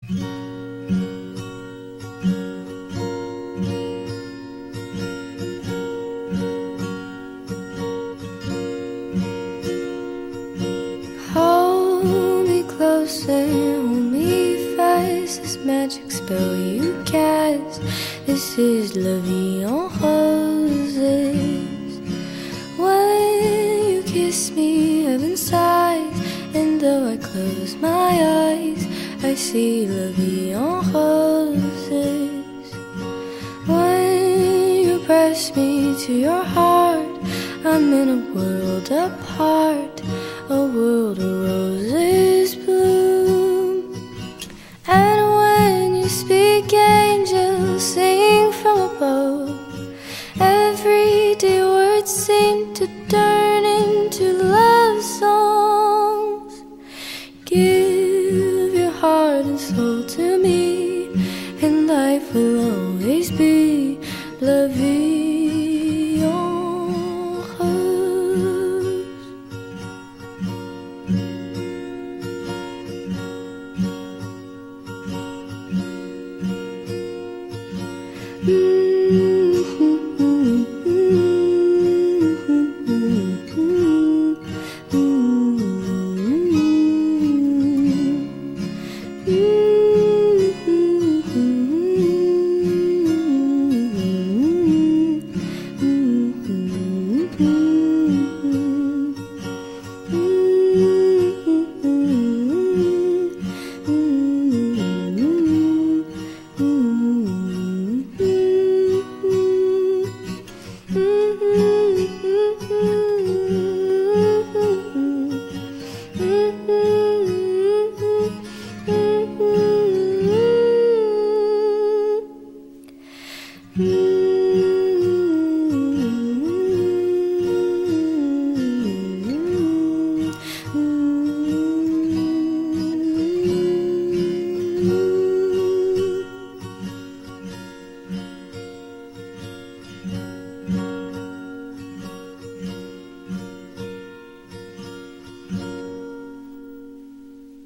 Hold me closer, hold me fast. This magic spell you cast, this is La Vie en Roses. When you kiss me, heaven sighs, and though I close my eyes, I see La Vie en Roses. When you press me to your heart, I'm in a world apart, a world of roses bloom. And when you speak, angels sing from above. Everyday words seem to turn into love songs. Give your heart and soul to me, and life will always be La Vie en Rose. Mm.